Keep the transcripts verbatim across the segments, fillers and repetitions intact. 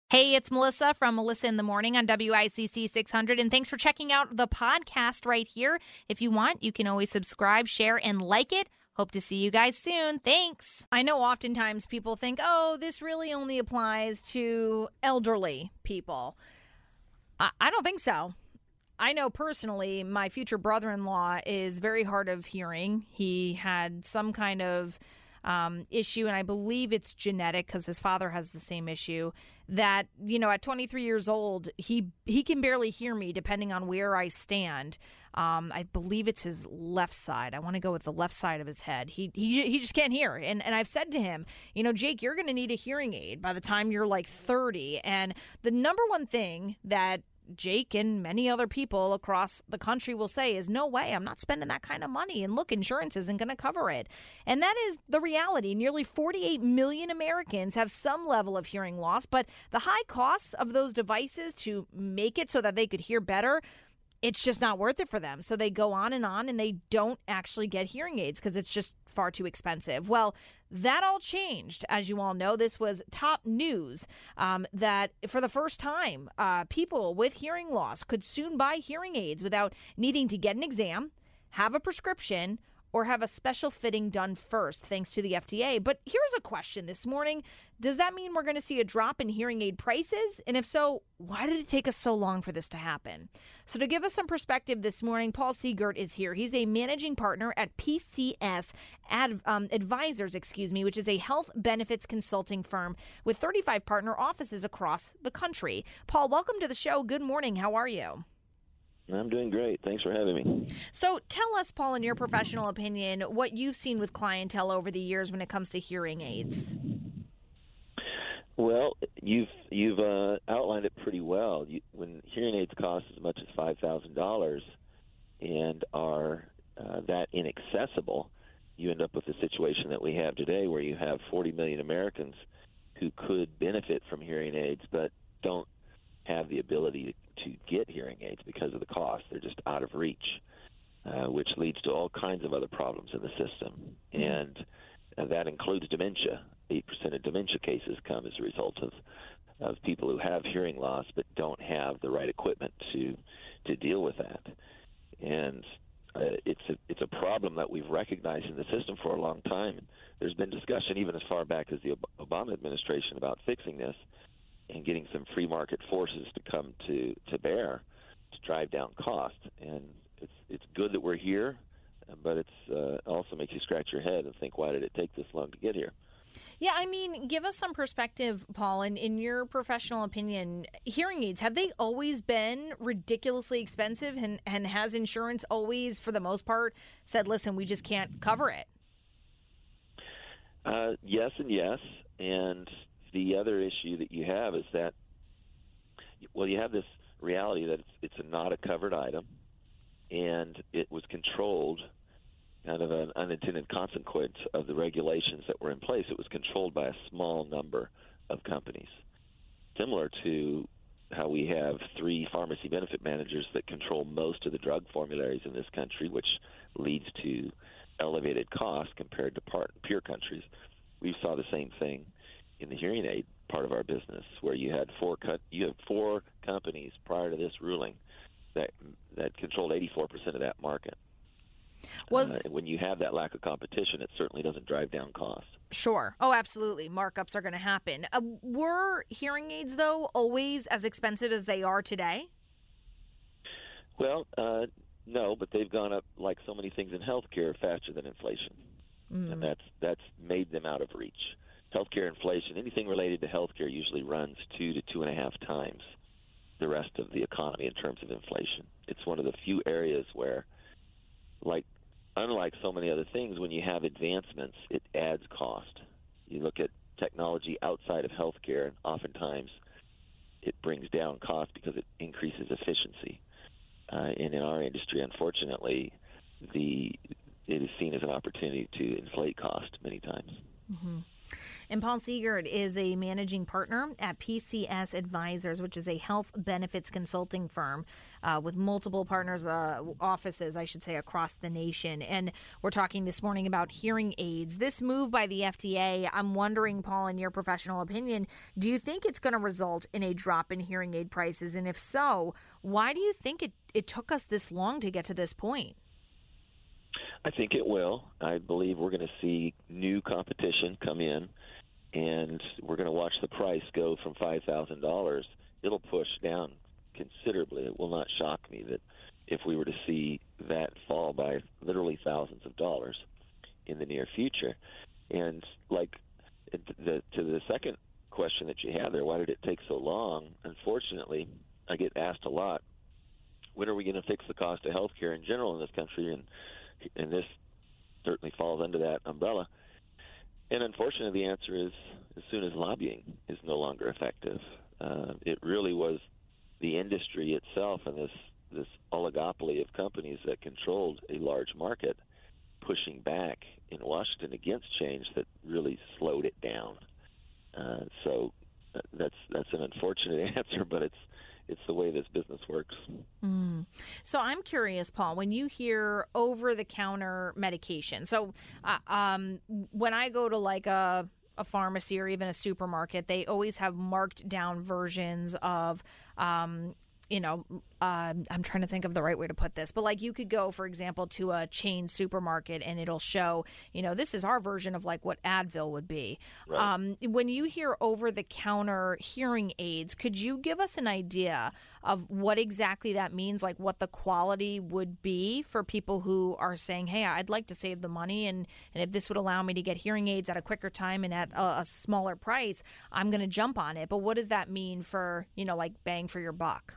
Hey, it's Melissa from Melissa in the Morning on W I C C six hundred, and thanks for checking out the podcast right here. If you want, you can always subscribe, share, and like it. Hope to see you guys soon. Thanks. I know oftentimes people think, oh, this really only applies to elderly people. I, I don't think so. I know personally my future brother-in-law is very hard of hearing. He had some kind of um, issue, and I believe it's genetic because his father has the same issue, that, you know, at twenty-three years old, he he can barely hear me depending on where I stand. Um, I believe it's his left side. I want to go with the left side of his head. He he he just can't hear. And and I've said to him, you know, Jake, you're going to need a hearing aid by the time you're like thirty. And the number one thing that Jake and many other people across the country will say is, no way, I'm not spending that kind of money. And look, insurance isn't going to cover it. And that is the reality. Nearly forty-eight million Americans have some level of hearing loss, but the high costs of those devices to make it so that they could hear better, it's just not worth it for them. So they go on and on and they don't actually get hearing aids because it's just far too expensive. Well, that all changed. As you all know, this was top news um, that for the first time, uh, people with hearing loss could soon buy hearing aids without needing to get an exam, have a prescription, or have a special fitting done first, thanks to the F D A. But here's a question this morning. Does that mean we're going to see a drop in hearing aid prices? And if so, why did it take us so long for this to happen? So to give us some perspective this morning, Paul Siegert is here. He's a managing partner at P C S Ad, um, Advisors, excuse me, which is a health benefits consulting firm with thirty-five partner offices across the country. Paul, welcome to the show. Good morning. How are you? I'm doing great. Thanks for having me. So tell us, Paul, in your professional opinion, what you've seen with clientele over the years when it comes to hearing aids. Well, you've you've uh, outlined it pretty well. You, when hearing aids cost as much as five thousand dollars and are uh, that inaccessible, you end up with the situation that we have today where you have forty million Americans who could benefit from hearing aids but don't have the ability to get hearing aids because of the cost. They're just out of reach, uh, which leads to all kinds of other problems in the system. And uh, that includes dementia. eight percent of dementia cases come as a result of, of people who have hearing loss but don't have the right equipment to to deal with that. And uh, it's a, it's a problem that we've recognized in the system for a long time. There's been discussion even as far back as the Obama administration about fixing this and getting some free market forces to come to, to bear to drive down cost. And it's it's good that we're here, but it's uh, also makes you scratch your head and think, why did it take this long to get here? Yeah, I mean, give us some perspective, Paul, and in your professional opinion, hearing aids, have they always been ridiculously expensive, and, and has insurance always, for the most part, said, listen, we just can't cover it? Uh, yes and yes, and the other issue that you have is that, well, you have this reality that it's, it's a not a covered item, and it was controlled, kind of an unintended consequence of the regulations that were in place. It was controlled by a small number of companies, similar to how we have three pharmacy benefit managers that control most of the drug formularies in this country, which leads to elevated costs compared to part, peer countries. We saw the same thing in the hearing aid part of our business, where you had four cut, you had four companies prior to this ruling that that controlled eighty-four percent of that market. Was uh, when you have that lack of competition, it certainly doesn't drive down costs. Sure. Oh, absolutely. Markups are going to happen. Uh, were hearing aids, though, always as expensive as they are today? Well, uh, no, but they've gone up, like so many things in healthcare, faster than inflation, mm. and that's that's made them out of reach. Healthcare inflation, anything related to healthcare usually runs two to two and a half times the rest of the economy in terms of inflation. It's one of the few areas where, like, unlike so many other things, when you have advancements, it adds cost. You look at technology outside of healthcare, and oftentimes it brings down cost because it increases efficiency. Uh, and in our industry, unfortunately, the it is seen as an opportunity to inflate cost many times. Mm-hmm. And Paul Siegert is a managing partner at P C S Advisors, which is a health benefits consulting firm uh, with multiple partners, uh, offices, I should say, across the nation. And we're talking this morning about hearing aids. This move by the F D A, I'm wondering, Paul, in your professional opinion, do you think it's going to result in a drop in hearing aid prices? And if so, why do you think it, it took us this long to get to this point? I think it will. I believe we're going to see new competition come in, and we're going to watch the price go from five thousand dollars. It'll push down considerably. It will not shock me that if we were to see that fall by literally thousands of dollars in the near future. And like the, to the second question that you had there, why did it take so long? Unfortunately, I get asked a lot, when are we going to fix the cost of health care in general in this country? And and this certainly falls under that umbrella. And unfortunately, the answer is as soon as lobbying is no longer effective. Uh, it really was the industry itself and this, this oligopoly of companies that controlled a large market pushing back in Washington against change that really slowed it down. Uh, so that's that's an unfortunate answer, but it's It's the way this business works. Mm. So I'm curious, Paul, when you hear over-the-counter medication. So uh, um, when I go to like a, a pharmacy or even a supermarket, they always have marked down versions of, um, you know, uh, I'm trying to think of the right way to put this. But like you could go, for example, to a chain supermarket and it'll show, you know, this is our version of like what Advil would be. Right. Um, when you hear over-the-counter hearing aids, could you give us an idea of what exactly that means, like what the quality would be for people who are saying, hey, I'd like to save the money, and, and if this would allow me to get hearing aids at a quicker time and at a, a smaller price, I'm going to jump on it. But what does that mean for, you know, like bang for your buck?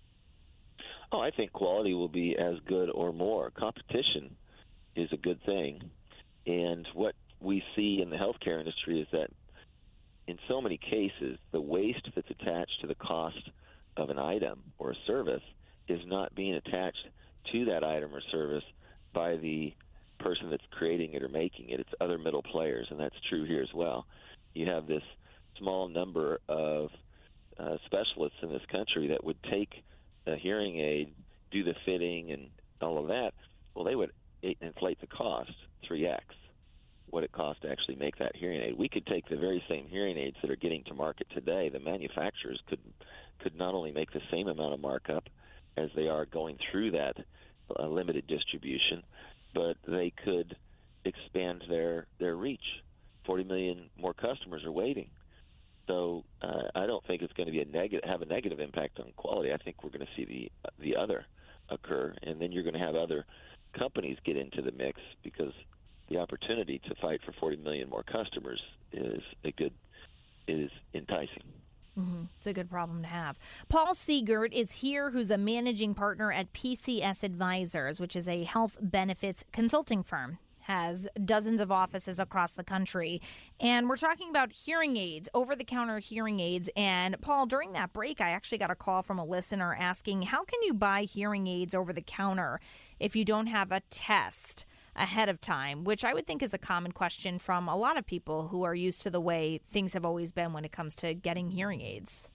Oh, I think quality will be as good or more. Competition is a good thing. And what we see in the healthcare industry is that in so many cases, the waste that's attached to the cost of an item or a service is not being attached to that item or service by the person that's creating it or making it. It's other middle players, and that's true here as well. You have this small number of uh, specialists in this country that would take a hearing aid, do the fitting and all of that. Well, they would inflate the cost three X what it costs to actually make that hearing aid. We could take the very same hearing aids that are getting to market today. The manufacturers could could not only make the same amount of markup as they are going through that uh, limited distribution, but they could expand their, their reach. forty million more customers are waiting. So uh, I don't think it's going to be a negative, have a negative impact on quality. I think we're going to see the the other occur, and then you're going to have other companies get into the mix because the opportunity to fight for forty million more customers is a good is enticing. Mm-hmm. It's a good problem to have. Paul Siegert is here, who's a managing partner at P C S Advisors, which is a health benefits consulting firm. Has dozens of offices across the country. And we're talking about hearing aids, over-the-counter hearing aids. And, Paul, during that break, I actually got a call from a listener asking, how can you buy hearing aids over-the-counter if you don't have a test ahead of time, which I would think is a common question from a lot of people who are used to the way things have always been when it comes to getting hearing aids.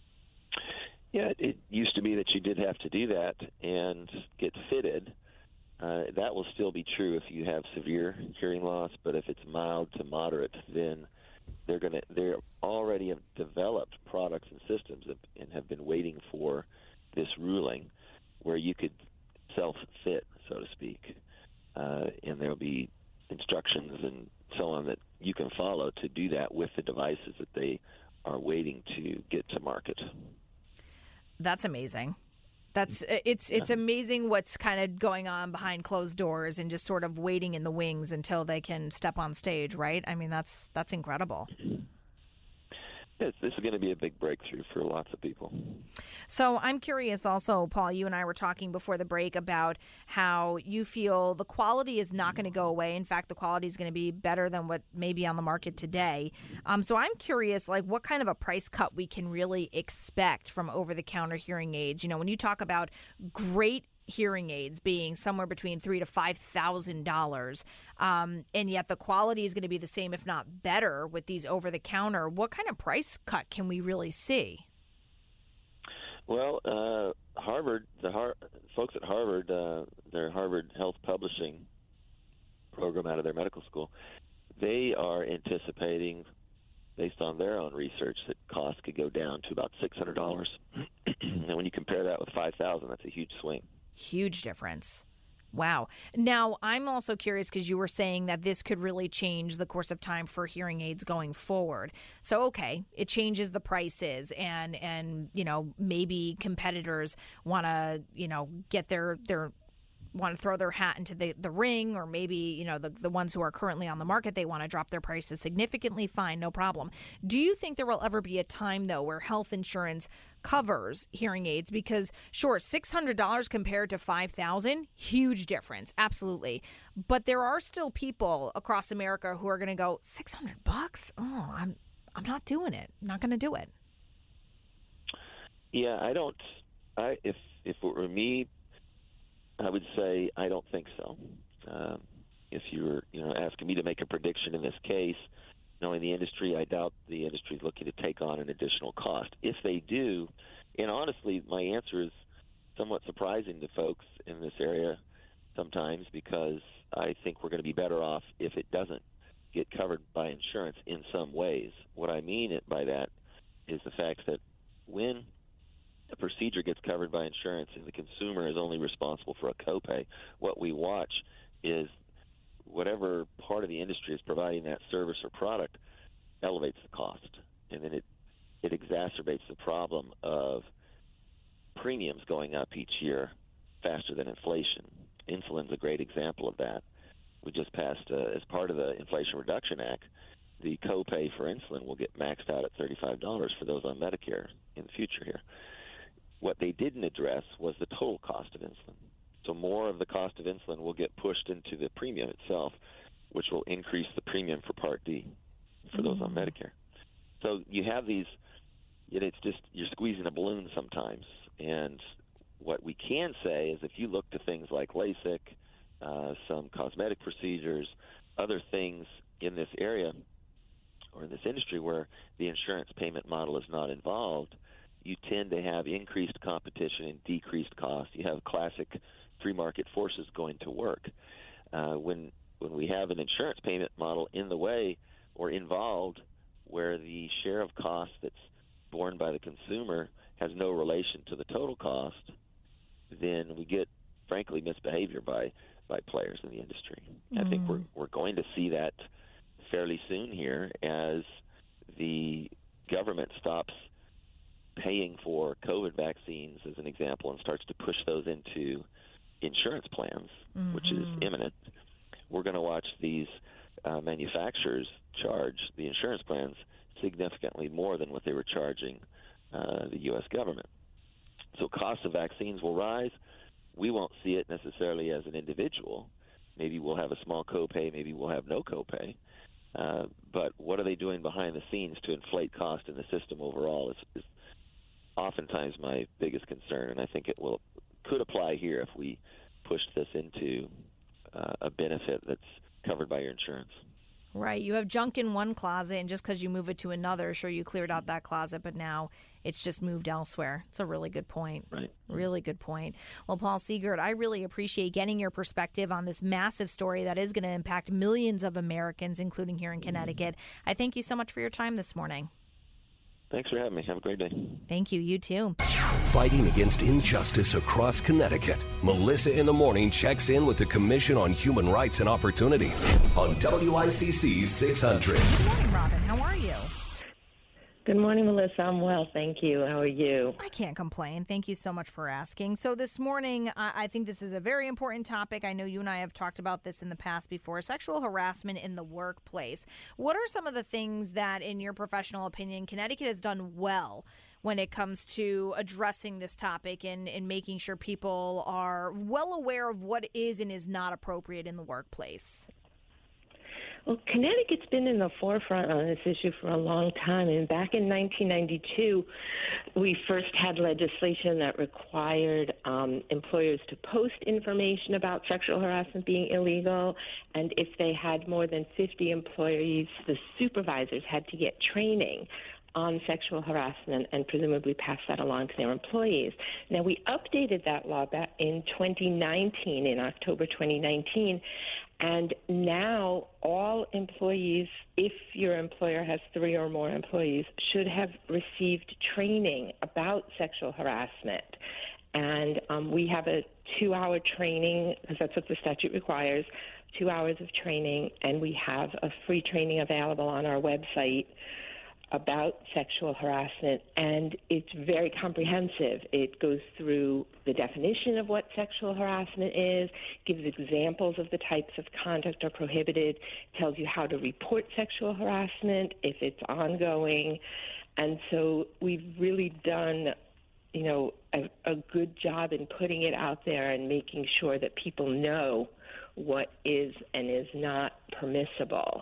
Yeah, it used to be that you did have to do that and get fitted. Uh, that will still be true if you have severe hearing loss, but if it's mild to moderate, then they're going to they already have developed products and systems and have been waiting for this ruling where you could self-fit, so to speak, uh, and there'll be instructions and so on that you can follow to do that with the devices that they are waiting to get to market. That's amazing. That's it's it's amazing what's kind of going on behind closed doors and just sort of waiting in the wings until they can step on stage, right? I mean, that's that's incredible. Yes, this is going to be a big breakthrough for lots of people. So I'm curious also, Paul, you and I were talking before the break about how you feel the quality is not going to go away. In fact, the quality is going to be better than what may be on the market today. Um, so I'm curious, like, what kind of a price cut we can really expect from over-the-counter hearing aids. You know, when you talk about great hearing aids being somewhere between three to five thousand dollars, um, and yet the quality is going to be the same, if not better, with these over the counter. What kind of price cut can we really see? Well, uh, Harvard, the Har- folks at Harvard, uh, their Harvard Health Publishing program out of their medical school, they are anticipating, based on their own research, that costs could go down to about six hundred dollars. And when you compare that with five thousand dollars, that's a huge swing. Huge difference. Wow. Now, I'm also curious because you were saying that this could really change the course of time for hearing aids going forward. So, okay, it changes the prices and, and you know, maybe competitors want to, you know, get their their want to throw their hat into the, the ring, or maybe, you know, the, the ones who are currently on the market, they want to drop their prices significantly. Fine, no problem. Do you think there will ever be a time, though, where health insurance covers hearing aids? Because, sure, six hundred dollars compared to five thousand dollars, huge difference, absolutely. But there are still people across America who are going to go, six hundred bucks? Oh, I'm I'm not doing it. I'm not going to do it. Yeah, I don't. I if if it were me, I would say I don't think so. Um, if you were, you know, asking me to make a prediction in this case, knowing the industry, I doubt the industry is looking to take on an additional cost. If they do, and honestly, my answer is somewhat surprising to folks in this area sometimes, because I think we're going to be better off if it doesn't get covered by insurance in some ways. What I mean it by that is the fact that when a procedure gets covered by insurance and the consumer is only responsible for a copay, what we watch is whatever part of the industry is providing that service or product elevates the cost, and then it it exacerbates the problem of premiums going up each year faster than inflation. Insulin's a great example of that. We just passed, uh, as part of the Inflation Reduction Act, the copay for insulin will get maxed out at thirty-five dollars for those on Medicare in the future here. What they didn't address was the total cost of insulin. So more of the cost of insulin will get pushed into the premium itself, which will increase the premium for Part D for those mm. on Medicare. So you have these, it's just, you're squeezing a balloon sometimes. And what we can say is if you look to things like LASIK, uh, some cosmetic procedures, other things in this area or in this industry where the insurance payment model is not involved, you tend to have increased competition and decreased cost. You have classic free market forces going to work. Uh, when when we have an insurance payment model in the way or involved where the share of cost that's borne by the consumer has no relation to the total cost, then we get, frankly, misbehavior by, by players in the industry. Mm. I think we're we're going to see that fairly soon here as the government stops paying for COVID vaccines, as an example, and starts to push those into insurance plans, mm-hmm. which is imminent. We're going to watch these uh, manufacturers charge the insurance plans significantly more than what they were charging uh, the U S government. So costs of vaccines will rise. We won't see it necessarily as an individual. Maybe we'll have a small copay, maybe we'll have no copay. Uh, but what are they doing behind the scenes to inflate cost in the system overall is, is oftentimes my biggest concern, and I think it will could apply here if we push this into uh, a benefit that's covered by your insurance. Right. You have junk in one closet, and just because you move it to another, sure, you cleared out that closet, but now it's just moved elsewhere. It's a really good point. Right. Really good point. Well, Paul Siegert, I really appreciate getting your perspective on this massive story that is going to impact millions of Americans, including here in Connecticut. I thank you so much for your time this morning. Thanks for having me. Have a great day. Thank you. You too. Fighting against injustice across Connecticut, Melissa in the Morning checks in with the Commission on Human Rights and Opportunities on W I C C six hundred. Good morning, Robin. How are you? Good morning, Melissa. I'm well, thank you. How are you? I can't complain. Thank you so much for asking. So this morning, I, I think this is a very important topic. I know you and I have talked about this in the past before, sexual harassment in the workplace. What are some of the things that, in your professional opinion, Connecticut has done well when it comes to addressing this topic and, and making sure people are well aware of what is and is not appropriate in the workplace? Well, Connecticut's been in the forefront on this issue for a long time. And back in nineteen ninety-two, we first had legislation that required um, employers to post information about sexual harassment being illegal. And if they had more than fifty employees, the supervisors had to get training on sexual harassment and presumably pass that along to their employees. Now, we updated that law back in twenty nineteen, in October twenty nineteen, and now all employees, if your employer has three or more employees, should have received training about sexual harassment. And um, we have a two-hour training, because that's what the statute requires, two hours of training, and we have a free training available on our website about sexual harassment, and it's very comprehensive. It goes through the definition of what sexual harassment is, gives examples of the types of conduct are prohibited, tells you how to report sexual harassment if it's ongoing. And so we've really done, you know, a, a good job in putting it out there and making sure that people know what is and is not permissible.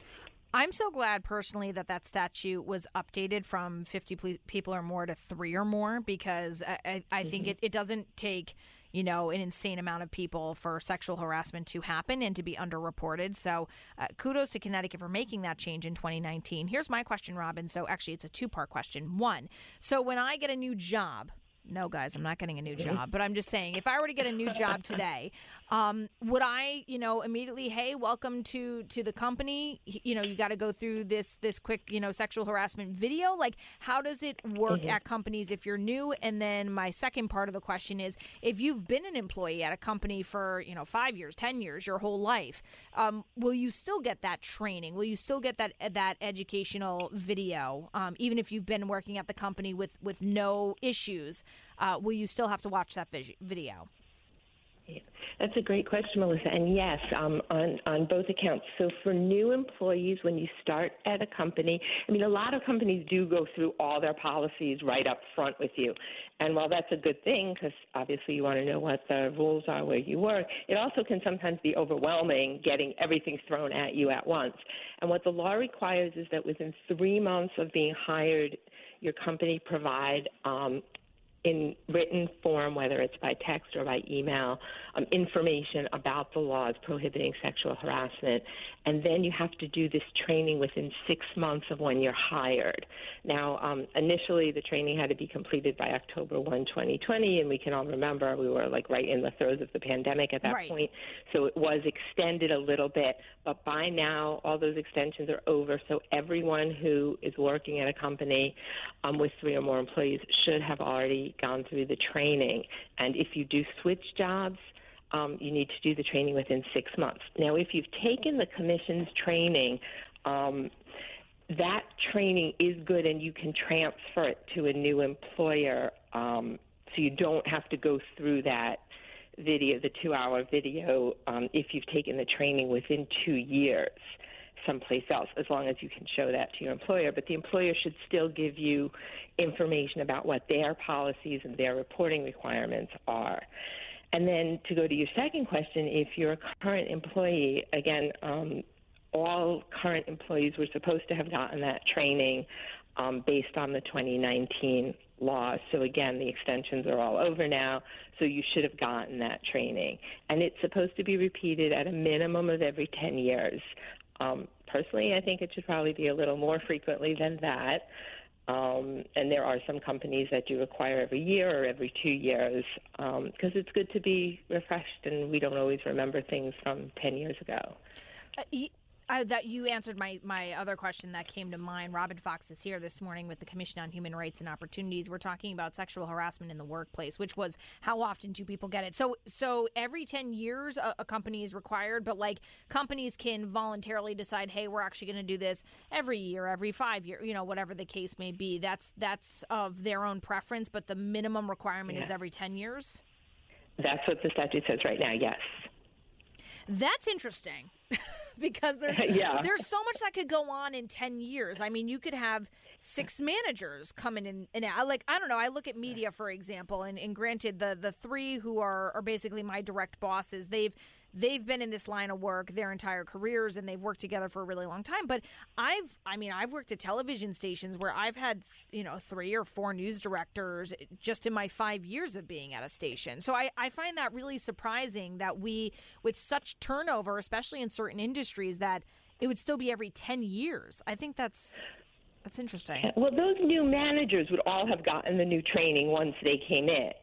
I'm so glad personally that that statute was updated from fifty people or more to three or more, because I, I, I mm-hmm. think it, it doesn't take, you know, an insane amount of people for sexual harassment to happen and to be underreported. So uh, kudos to Connecticut for making that change in twenty nineteen. Here's my question, Robin. So actually it's a two-part question. One, so when I get a new job, no, guys, I'm not getting a new job, but I'm just saying, if I were to get a new job today, um, would I, you know, immediately, hey, welcome to, to the company, you know, you got to go through this this quick, you know, sexual harassment video? Like, how does it work mm-hmm. at companies if you're new? And then my second part of the question is, if you've been an employee at a company for, you know, five years, ten years, your whole life, um, will you still get that training? Will you still get that that educational video, um, even if you've been working at the company with, with no issues? Uh, will you still have to watch that vis- video? Yeah, that's a great question, Melissa. And yes, um, on, on both accounts. So for new employees, when you start at a company, I mean, a lot of companies do go through all their policies right up front with you. And while that's a good thing, because obviously you want to know what the rules are where you work, it also can sometimes be overwhelming getting everything thrown at you at once. And what the law requires is that within three months of being hired, your company provide um, in written form, whether it's by text or by email, um, information about the laws prohibiting sexual harassment. And then you have to do this training within six months of when you're hired. Now, um, initially, the training had to be completed by October first, twenty twenty, and we can all remember we were like right in the throes of the pandemic at that right. point. So it was extended a little bit. But by now, all those extensions are over. So everyone who is working at a company um, with three or more employees should have already gone through the training. And if you do switch jobs, um, you need to do the training within six months. Now, if you've taken the commission's training, um, that training is good and you can transfer it to a new employer, um, so you don't have to go through that video, the two-hour video, um, if you've taken the training within two years someplace else, as long as you can show that to your employer. But the employer should still give you information about what their policies and their reporting requirements are. And then to go to your second question, if you're a current employee, again, um, all current employees were supposed to have gotten that training um, based on the twenty nineteen law. So again, the extensions are all over now, so you should have gotten that training. And it's supposed to be repeated at a minimum of every ten years. Um, personally, I think it should probably be a little more frequently than that. Um, and there are some companies that do require every year or every two years because um, it's good to be refreshed, and we don't always remember things from ten years ago. Uh, y- Uh, that you answered my, my other question that came to mind. Robin Fox is here this morning with the Commission on Human Rights and Opportunities. We're talking about sexual harassment in the workplace, which was how often do people get it? So so every ten years a, a company is required, but like companies can voluntarily decide, hey, we're actually going to do this every year, every five years, you know, whatever the case may be. That's that's of their own preference, but the minimum requirement yeah. is every ten years? That's what the statute says right now, yes. That's interesting because there's yeah. there's so much that could go on in ten years. I mean, you could have six managers coming in and out. Like, I don't know. I look at media, for example, and, and granted, the the three who are, are basically my direct bosses, they've they've been in this line of work their entire careers, and they've worked together for a really long time. But I've, I mean, I've worked at television stations where I've had, you know, three or four news directors just in my five years of being at a station. So I, I find that really surprising that we, with such turnover, especially in certain industries, that it would still be every ten years. I think that's that's interesting. Well, those new managers would all have gotten the new training once they came in.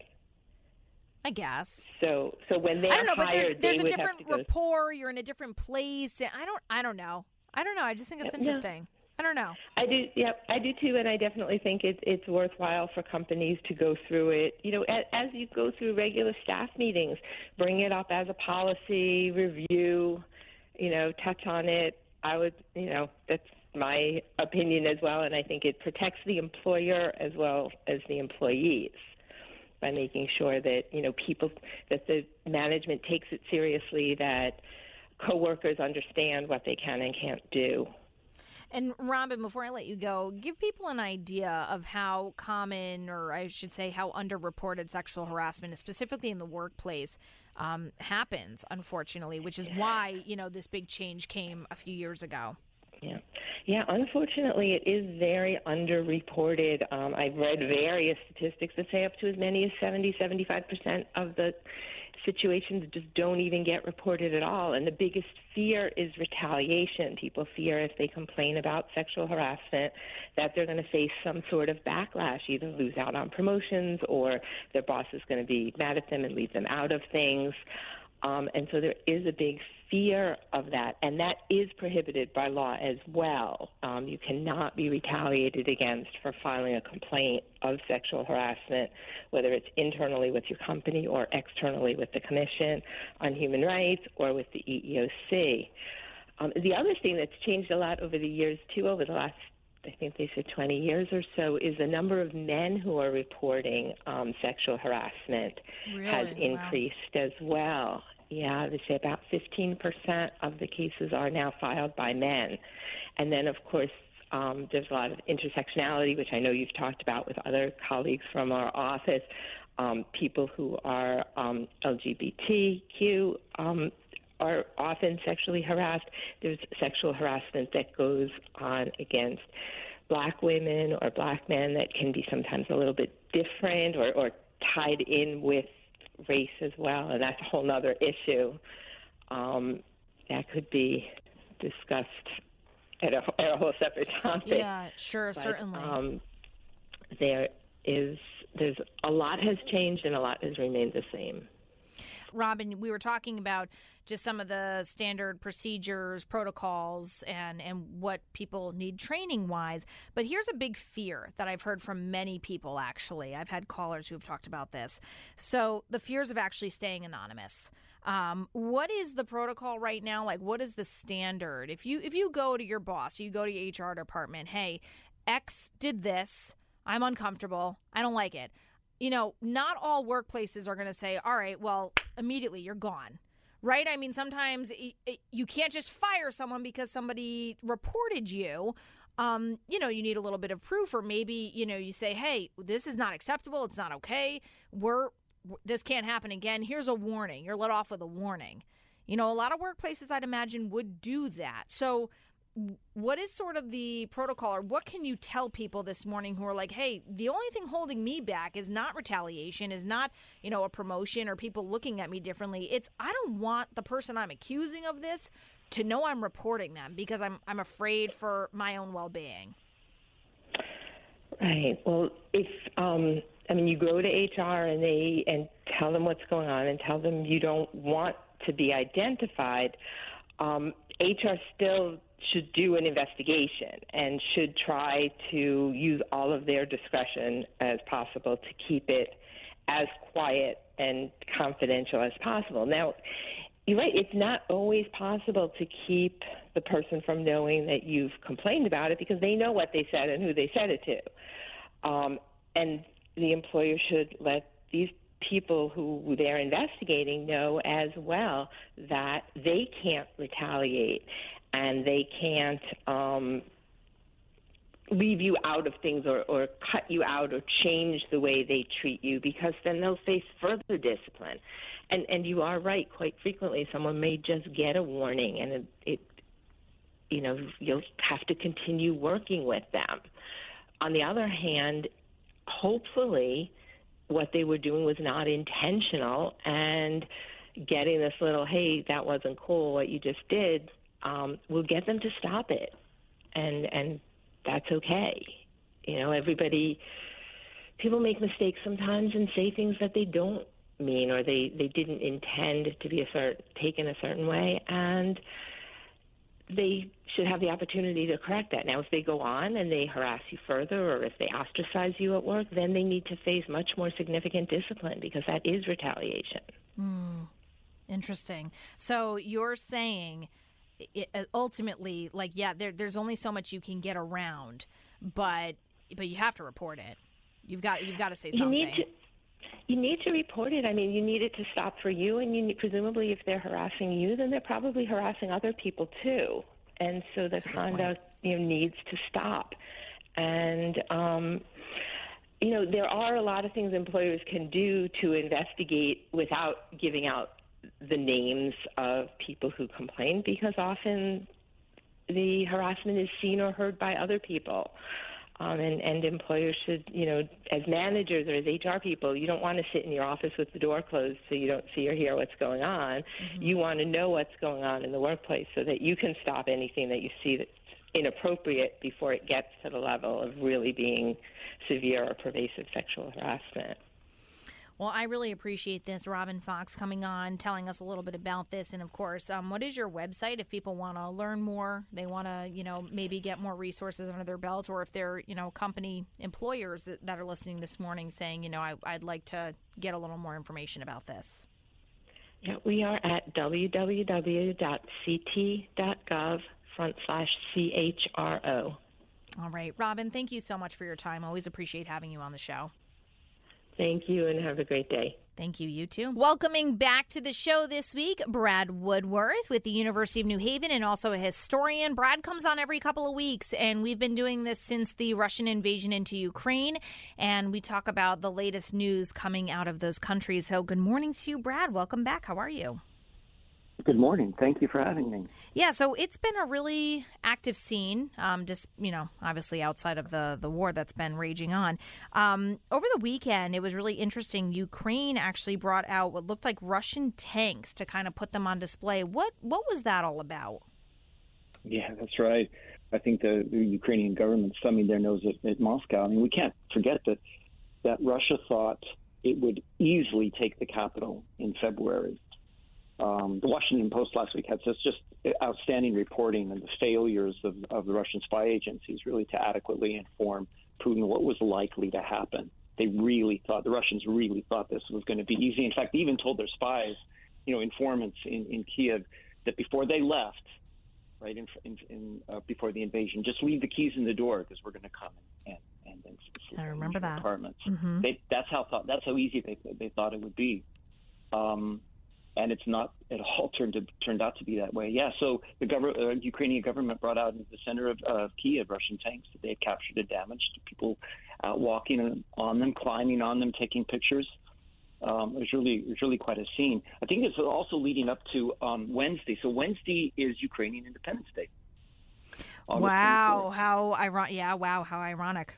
I guess. So, so when they're I don't know, hired, but there's there's they a would different have to go... rapport. You're in a different place. I don't. I don't know. I don't know. I just think it's interesting. Yeah. I don't know. I do. Yep, I do too, and I definitely think it's it's worthwhile for companies to go through it. You know, as, as you go through regular staff meetings, bring it up as a policy review. You know, touch on it. I would. You know, that's my opinion as well, and I think it protects the employer as well as the employees by making sure that, you know, people, that the management takes it seriously, that coworkers understand what they can and can't do. And Robin, before I let you go, give people an idea of how common, or I should say how underreported sexual harassment, specifically in the workplace, um, happens, unfortunately, which is why, you know, this big change came a few years ago. Yeah. Yeah, unfortunately, it is very underreported. Um, I've read various statistics that say up to as many as seventy, seventy-five percent of the situations just don't even get reported at all. And the biggest fear is retaliation. People fear if they complain about sexual harassment that they're going to face some sort of backlash, either lose out on promotions or their boss is going to be mad at them and leave them out of things. Um, and so there is a big fear of that, and that is prohibited by law as well. Um, you cannot be retaliated against for filing a complaint of sexual harassment, whether it's internally with your company or externally with the Commission on Human Rights or with the E E O C. Um, the other thing that's changed a lot over the years, too, over the last, I think they said twenty years or so, is the number of men who are reporting um, sexual harassment really? has increased wow. as well. Yeah, they say about fifteen percent of the cases are now filed by men. And then, of course, um, there's a lot of intersectionality, which I know you've talked about with other colleagues from our office, um, people who are um, L G B T Q um, are often sexually harassed. There's sexual harassment that goes on against black women or black men that can be sometimes a little bit different or, or tied in with race as well, and that's a whole other issue um, that could be discussed at a, at a whole separate topic. Yeah, sure, but, certainly. Um, there is, there's a lot has changed and a lot has remained the same. Robin, we were talking about just some of the standard procedures, protocols, and, and what people need training-wise. But here's a big fear that I've heard from many people, actually. I've had callers who have talked about this. So the fears of actually staying anonymous. Um, what is the protocol right now? Like, what is the standard? If you if you go to your boss, you go to your H R department, hey, X did this. I'm uncomfortable. I don't like it. You know, not all workplaces are going to say, all right, well, immediately you're gone, right? I mean, sometimes it, it, you can't just fire someone because somebody reported you. Um, you know, you need a little bit of proof, or maybe, you know, you say, hey, this is not acceptable. It's not okay. We're, this can't happen again. Here's a warning. You're let off with a warning. You know, a lot of workplaces, I'd imagine, would do that. So what is sort of the protocol, or what can you tell people this morning who are like, hey, the only thing holding me back is not retaliation, is not, you know, a promotion or people looking at me differently. It's I don't want the person I'm accusing of this to know I'm reporting them because I'm I'm afraid for my own well-being. Right. Well, if um, I mean, you go to H R and they and tell them what's going on and tell them you don't want to be identified. Um, H R still should do an investigation and should try to use all of their discretion as possible to keep it as quiet and confidential as possible. Now, you're right, it's not always possible to keep the person from knowing that you've complained about it because they know what they said and who they said it to. Um, and the employer should let these people who they're investigating know as well that they can't retaliate and they can't um, leave you out of things or, or cut you out or change the way they treat you, because then they'll face further discipline. And and you are right. Quite frequently, someone may just get a warning, and it, it you know, you'll have to continue working with them. On the other hand, hopefully what they were doing was not intentional, and getting this little, hey, that wasn't cool, what you just did, um, will get them to stop it. And and that's okay. You know, everybody, people make mistakes sometimes and say things that they don't mean, or they, they didn't intend to be a certain, taken a certain way, and they should have the opportunity to correct that. Now, if they go on and they harass you further, or if they ostracize you at work, then they need to face much more significant discipline, because that is retaliation. Mm, interesting. So you're saying it, ultimately, like, yeah, there, there's only so much you can get around, but but you have to report it. You've got you've got to say something. You need to, you need to report it. I mean, you need it to stop for you, and you need, presumably if they're harassing you, then they're probably harassing other people too. And so the conduct, you know, needs to stop. And, um, you know, there are a lot of things employers can do to investigate without giving out the names of people who complain, because often the harassment is seen or heard by other people. Um, and, and employers should, you know, as managers or as H R people, you don't want to sit in your office with the door closed so you don't see or hear what's going on. Mm-hmm. You want to know what's going on in the workplace so that you can stop anything that you see that's inappropriate before it gets to the level of really being severe or pervasive sexual harassment. Well, I really appreciate this, Robin Fox, coming on, telling us a little bit about this. And, of course, um, what is your website if people want to learn more, they want to, you know, maybe get more resources under their belt, or if they're, you know, company employers that, that are listening this morning saying, you know, I, I'd like to get a little more information about this? Yeah, we are at w w w dot c t dot gov front slash C H R O. All right. Robin, thank you so much for your time. Always appreciate having you on the show. Thank you, and have a great day. Thank you, you too. Welcoming back to the show this week, Brad Woodworth with the University of New Haven, and also a historian. Brad comes on every couple of weeks, and we've been doing this since the Russian invasion into Ukraine, and we talk about the latest news coming out of those countries. So good morning to you, Brad. Welcome back. How are you? Good morning. Thank you for having me. Yeah, so it's been a really active scene, um, just, you know, obviously outside of the, the war that's been raging on. Um, over the weekend, it was really interesting. Ukraine actually brought out what looked like Russian tanks to kind of put them on display. What what was that all about? Yeah, that's right. I think the, the Ukrainian government's thumbing their nose at, at Moscow. I mean, we can't forget that, that Russia thought it would easily take the capital in February. Um, the Washington Post last week had just, just outstanding reporting on the failures of, of the Russian spy agencies really to adequately inform Putin what was likely to happen. They really thought, the Russians really thought this was going to be easy. In fact, they even told their spies, you know, informants in, in Kiev, that before they left, right, in, in, in uh, before the invasion, just leave the keys in the door because we're going to come and and, and I remember that apartments. Mm-hmm. They, that's how thought, that's how easy they they thought it would be. Um, And it's not at all turned to, turned out to be that way. Yeah, so the government, uh, Ukrainian government brought out in the center of uh, Kiev Russian tanks that they had captured and damaged. People out walking on them, climbing on them, taking pictures. Um, it was really, it was really quite a scene. I think it's also leading up to um, Wednesday. So Wednesday is Ukrainian Independence Day. Wow, how ironic! Yeah, wow, how ironic.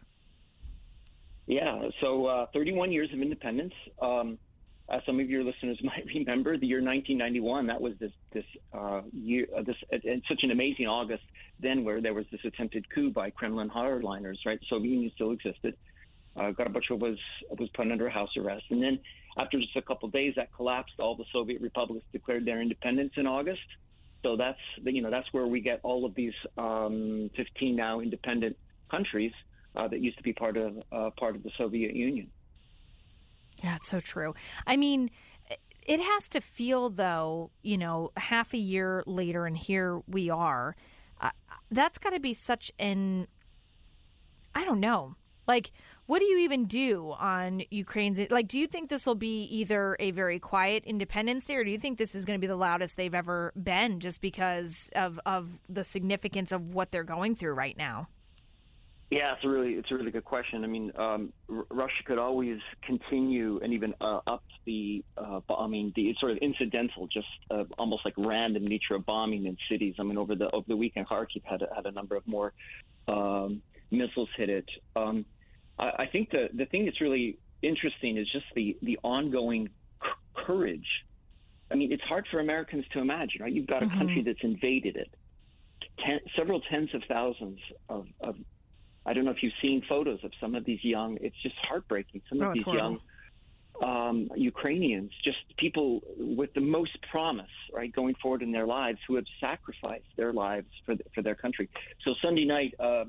Yeah, so uh, thirty-one years of independence. Um, As some of your listeners might remember, the year nineteen ninety-one, that was this this uh, year, uh, this uh, such an amazing August then, where there was this attempted coup by Kremlin hardliners. Right, the Soviet Union still existed. Uh, Gorbachev was was put under house arrest, and then after just a couple of days, that collapsed. All the Soviet republics declared their independence in August. So that's you know that's where we get all of these um, fifteen now independent countries uh, that used to be part of uh, part of the Soviet Union. Yeah, it's so true. I mean, it has to feel, though, you know, half a year later, and here we are. Uh, that's got to be such an, I don't know. Like, What do you even do on Ukraine's? Like, do you think this will be either a very quiet Independence Day, or do you think this is going to be the loudest they've ever been, just because of, of the significance of what they're going through right now? Yeah, it's a really it's a really good question. I mean, um, R- Russia could always continue and even uh, up the uh, bombing, the sort of incidental, just uh, almost like random nature of bombing in cities. I mean, over the over the weekend, Kharkiv had had a number of more um, missiles hit it. Um, I, I think the the thing that's really interesting is just the the ongoing c- courage. I mean, it's hard for Americans to imagine, right? You've got a mm-hmm. country that's invaded it, Ten, several tens of thousands of, of I don't know if you've seen photos of some of these young, it's just heartbreaking. Some oh, of these horrible. young um, Ukrainians, just people with the most promise, right, going forward in their lives, who have sacrificed their lives for the, for their country. So Sunday night, uh,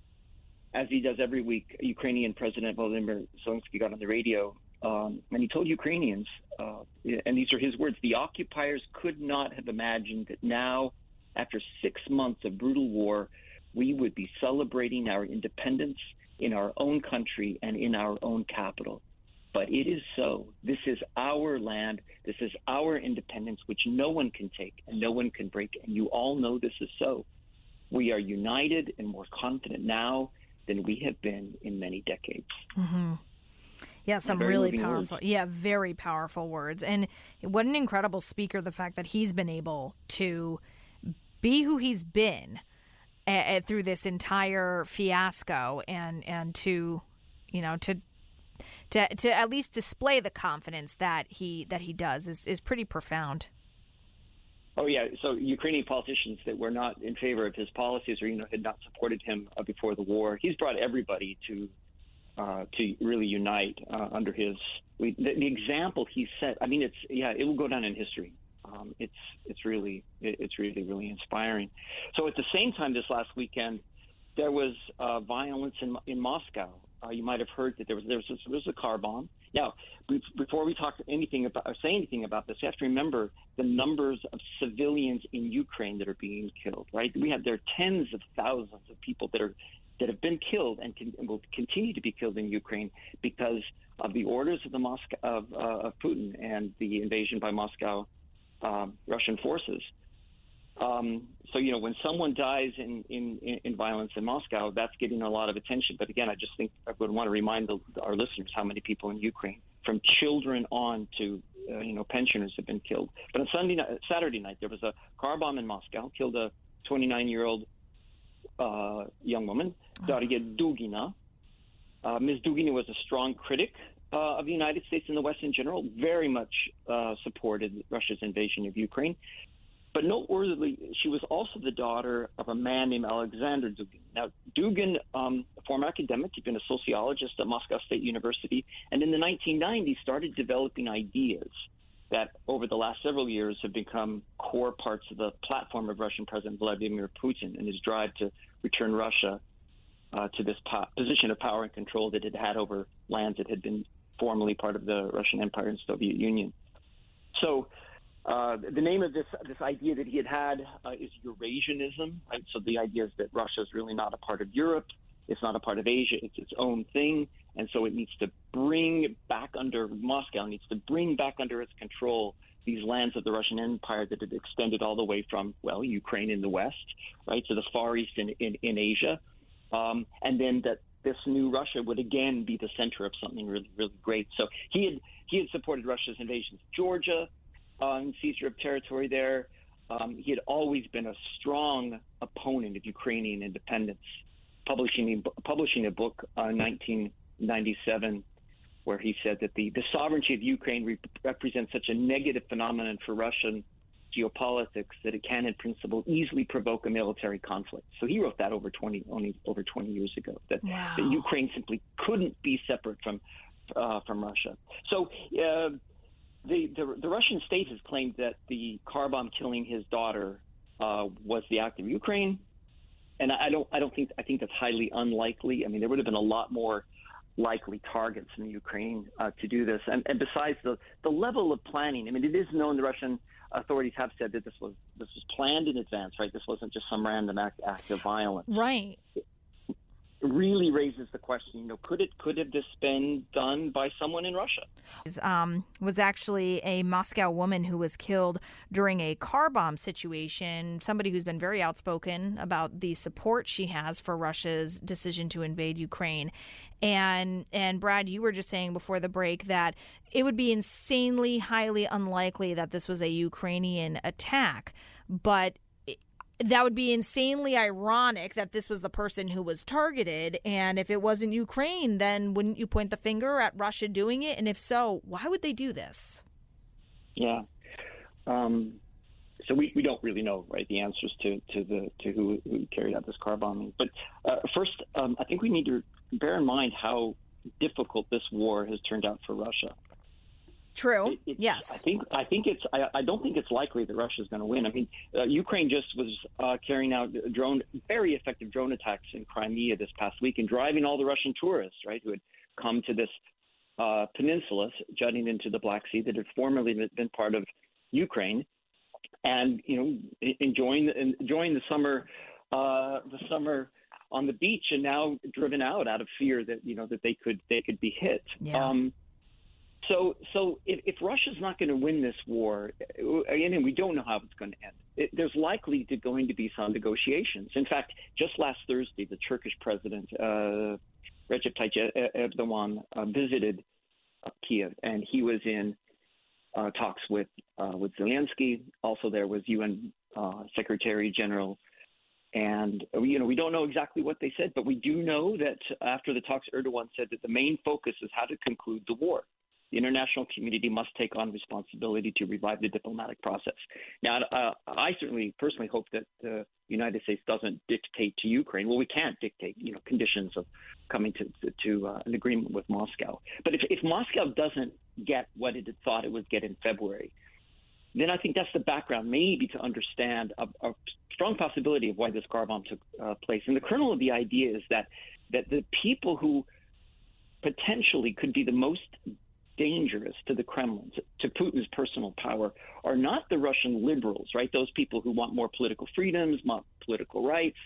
as he does every week, Ukrainian President Volodymyr Zelensky got on the radio, um, and he told Ukrainians, uh, and these are his words, the occupiers could not have imagined that now, after six months of brutal war, we would be celebrating our independence in our own country and in our own capital. But it is so. This is our land. This is our independence, which no one can take and no one can break. And you all know this is so. We are united and more confident now than we have been in many decades. Mm-hmm. Yeah, some really powerful, words. yeah, very powerful words. And what an incredible speaker, the fact that he's been able to be who he's been Uh, through this entire fiasco, and and to, you know, to to to at least display the confidence that he that he does is, is pretty profound. Oh yeah, so Ukrainian politicians that were not in favor of his policies, or you know had not supported him uh, before the war, he's brought everybody to uh, to really unite uh, under his the, the example he set. I mean, it's yeah, it will go down in history. Um, it's it's really it's really really inspiring. So at the same time, this last weekend, there was uh, violence in in Moscow. Uh, you might have heard that there was there was, there was a car bomb. Now, before we talk anything about or say anything about this, you have to remember the numbers of civilians in Ukraine that are being killed. Right? We have there are tens of thousands of people that are that have been killed and, can, and will continue to be killed in Ukraine because of the orders of the Moscow of, uh, of Putin and the invasion by Moscow. Um, Russian forces. Um, so, you know, when someone dies in, in, in violence in Moscow, that's getting a lot of attention. But again, I just think I would want to remind the, our listeners how many people in Ukraine, from children on to, uh, you know, pensioners have been killed. But on Sunday night, Saturday night, there was a car bomb in Moscow, killed a twenty-nine-year-old uh, young woman, Daria Dugina. Uh, Miz Dugina was a strong critic Uh, of the United States and the West in general, very much uh, supported Russia's invasion of Ukraine. But noteworthy, she was also the daughter of a man named Alexander Dugin. Now, Dugin, um, a former academic, he'd been a sociologist at Moscow State University, and in the nineteen nineties started developing ideas that over the last several years have become core parts of the platform of Russian President Vladimir Putin and his drive to return Russia uh, to this po- position of power and control that it had over lands that had been formerly part of the Russian Empire and Soviet Union. So uh, the name of this this idea that he had had uh, is Eurasianism. Right? So the idea is that Russia is really not a part of Europe. It's not a part of Asia. It's its own thing. And so it needs to bring back under Moscow, needs to bring back under its control these lands of the Russian Empire that had extended all the way from, well, Ukraine in the West, right, to the Far East in, in, in Asia. Um, and then that this new Russia would again be the center of something really, really great. So he had he had supported Russia's invasion of Georgia uh, and seizure of territory there. Um, he had always been a strong opponent of Ukrainian independence, publishing publishing a book uh, in nineteen ninety-seven where he said that the, the sovereignty of Ukraine re- represents such a negative phenomenon for Russian geopolitics that it can, in principle, easily provoke a military conflict. So he wrote that over twenty, only over twenty years ago, that, wow. that Ukraine simply couldn't be separate from uh, from Russia. So uh, the, the the Russian state has claimed that the car bomb killing his daughter uh, was the act of Ukraine, and I don't I don't think I think that's highly unlikely. I mean, there would have been a lot more likely targets in Ukraine uh, to do this, and, and besides the the level of planning, I mean, it is known the Russian authorities have said that this was this was planned in advance, right? This wasn't just some random act, act of violence. Right. really raises the question, you know, could it could have this been done by someone in Russia? Um, was actually a Moscow woman who was killed during a car bomb situation, somebody who's been very outspoken about the support she has for Russia's decision to invade Ukraine. And, and Brad, you were just saying before the break that it would be insanely, highly unlikely that this was a Ukrainian attack, but that would be insanely ironic that this was the person who was targeted. And if it wasn't Ukraine, then wouldn't you point the finger at Russia doing it? And if so, why would they do this? Yeah. Um, so we, we don't really know, right, the answers to, to the to who, who carried out this car bombing. But uh, first, um, I think we need to bear in mind how difficult this war has turned out for Russia. True. It, it's, yes. I think I think it's I, I don't think it's likely that Russia is going to win. I mean, uh, Ukraine just was uh, carrying out drone, very effective drone attacks in Crimea this past week and driving all the Russian tourists, right, who had come to this uh, peninsula jutting into the Black Sea that had formerly been part of Ukraine, and you know, enjoying enjoying the summer uh, the summer on the beach, and now driven out out of fear that you know that they could they could be hit. Yeah. Um, So, so if, if Russia's not going to win this war, and we don't know how it's going to end, it, there's likely to going to be some negotiations. In fact, just last Thursday, the Turkish president, uh, Recep Tayyip Erdogan, uh, visited uh, Kiev, and he was in uh, talks with uh, with Zelensky. Also, there was U N uh, Secretary General. And, you know, we don't know exactly what they said, but we do know that after the talks, Erdogan said that the main focus is how to conclude the war. The international community must take on responsibility to revive the diplomatic process. Now, uh, I certainly personally hope that the United States doesn't dictate to Ukraine. Well, we can't dictate, you know, conditions of coming to to, to uh, an agreement with Moscow. But if, if Moscow doesn't get what it had thought it would get in February, then I think that's the background maybe to understand a, a strong possibility of why this car bomb took uh, place. And the kernel of the idea is that that the people who potentially could be the most dangerous to the Kremlin, to Putin's personal power, are not the Russian liberals, right? Those people who want more political freedoms, more political rights,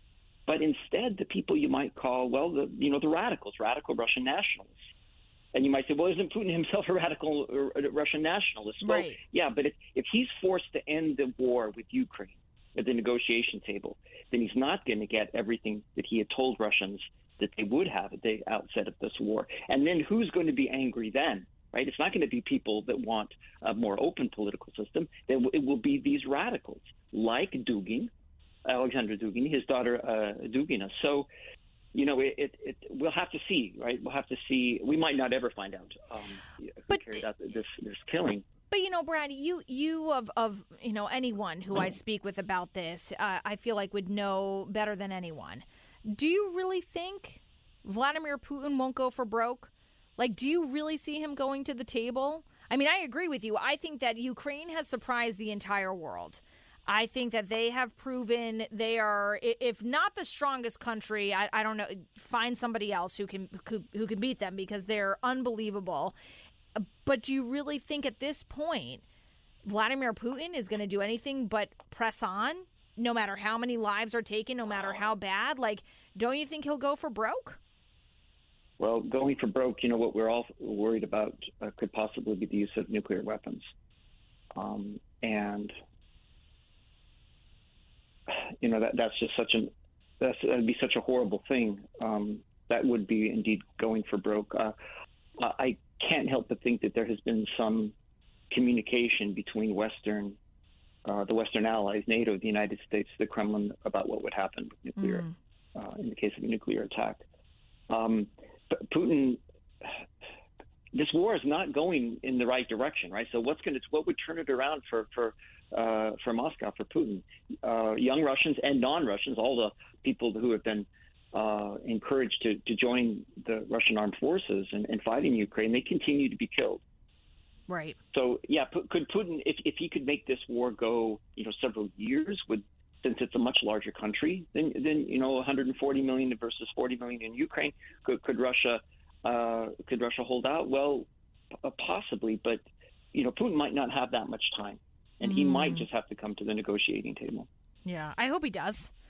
but instead the people you might call, well, the you know the radicals, radical Russian nationalists. And you might say, well, isn't Putin himself a radical uh, Russian nationalist? Well, right. Yeah, but if, if he's forced to end the war with Ukraine at the negotiation table, then he's not going to get everything that he had told Russians that they would have at the outset of this war. And then who's going to be angry then, right? It's not going to be people that want a more open political system. It will be these radicals like Dugin, Alexander Dugin, his daughter uh, Dugina. So, you know, it, it, it, we'll have to see, right? We'll have to see. We might not ever find out um, who but, carried out this, this killing. But, you know, Brad, you you of, of you know, anyone who I speak with about this, uh, I feel like would know better than anyone. Do you really think Vladimir Putin won't go for broke? Like, do you really see him going to the table? I mean, I agree with you. I think that Ukraine has surprised the entire world. I think that they have proven they are, if not the strongest country, I, I don't know, find somebody else who can who, who can beat them because they're unbelievable. But do you really think at this point Vladimir Putin is going to do anything but press on? No matter how many lives are taken, no matter how bad, like, don't you think he'll go for broke? Well, going for broke, you know, what we're all worried about uh, could possibly be the use of nuclear weapons. Um, and, you know, that that's just such an, that's, that'd be such a horrible thing. Um, that would be indeed going for broke. Uh, I can't help but think that there has been some communication between Western Uh, the Western allies, NATO, the United States, the Kremlin, about what would happen with nuclear, mm. uh, in the case of a nuclear attack. Um, but Putin, this war is not going in the right direction, right? So what's going to, what would turn it around for for uh, for Moscow, for Putin? Uh, young Russians and non-Russians, all the people who have been uh, encouraged to, to join the Russian armed forces and, and fight in Ukraine, they continue to be killed. Right. So, yeah, could Putin, if, if he could make this war go, you know, several years, would, since it's a much larger country than, than you know, one hundred forty million versus forty million in Ukraine, could, could Russia uh, could Russia hold out? Well, uh, possibly, but, you know, Putin might not have that much time, and mm. he might just have to come to the negotiating table. Yeah, I hope he does.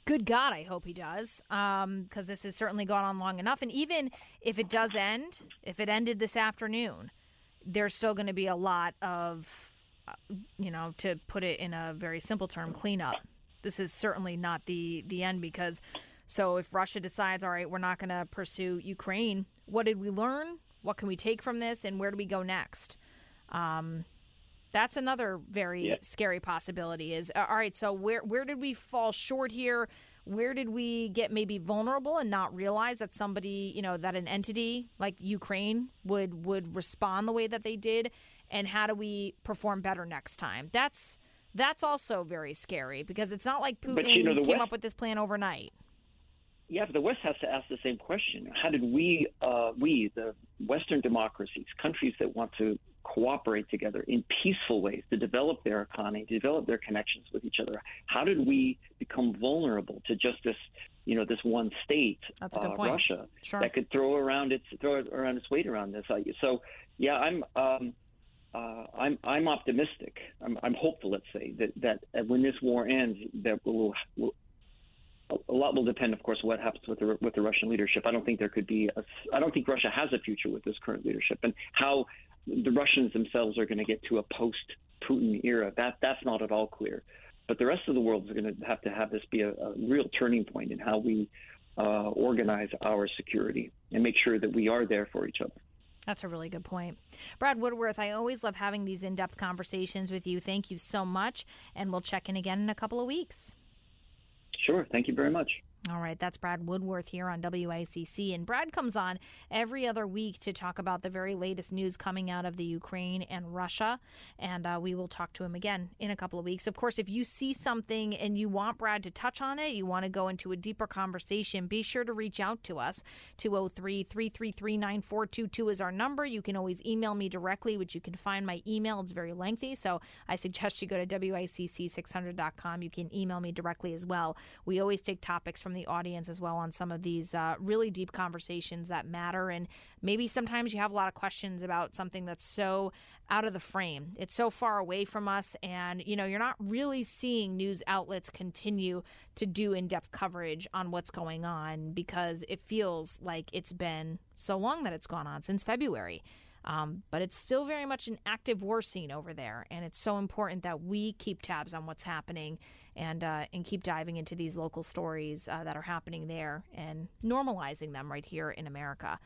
Good God, I hope he does, because um, this has certainly gone on long enough. And even if it does end, if it ended this afternoon, there's still going to be a lot of, uh, you know, to put it in a very simple term, cleanup. This is certainly not the, the end because, so if Russia decides, all right, we're not going to pursue Ukraine, what did we learn? What can we take from this? And where do we go next? Um, that's another very yeah. scary possibility is, all right, so where where did we fall short here? Where did we get maybe vulnerable and not realize that somebody, you know, that an entity like Ukraine would, would respond the way that they did? And how do we perform better next time? That's that's also very scary because it's not like Putin you know, came West, up with this plan overnight. Yeah, but the West has to ask the same question. How did we, uh, we, the Western democracies, countries that want to cooperate together in peaceful ways to develop their economy, to develop their connections with each other, how did we become vulnerable to just this, you know, this one state, That's a good uh, point. Russia, sure. that could throw around its throw around its weight around this? So, yeah, I'm. Um, Uh, I'm I'm optimistic. I'm, I'm hopeful. Let's say that that when this war ends, that will, will a lot will depend, of course, what happens with the with the Russian leadership. I don't think there could be. A, I don't think Russia has a future with this current leadership, and how the Russians themselves are going to get to a post-Putin era. That that's not at all clear. But the rest of the world is going to have to have this be a, a real turning point in how we uh, organize our security and make sure that we are there for each other. That's a really good point. Brad Woodworth, I always love having these in-depth conversations with you. Thank you so much, and we'll check in again in a couple of weeks. Sure. Thank you very much. All right, that's Brad Woodworth here on W I C C. And Brad comes on every other week to talk about the very latest news coming out of the Ukraine and Russia. And uh, we will talk to him again in a couple of weeks. Of course, if you see something and you want Brad to touch on it, you want to go into a deeper conversation, be sure to reach out to us. two oh three, three three three, nine four two two is our number. You can always email me directly, which you can find my email. It's very lengthy, so I suggest you go to W I C C six hundred dot com. You can email me directly as well. We always take topics from the audience as well on some of these uh, really deep conversations that matter. And maybe sometimes you have a lot of questions about something that's so out of the frame. It's so far away from us. And, you know, you're not really seeing news outlets continue to do in-depth coverage on what's going on because it feels like it's been so long that it's gone on, since February. Um, but it's still very much an active war scene over there, and it's so important that we keep tabs on what's happening and uh, and keep diving into these local stories uh, that are happening there and normalizing them right here in America.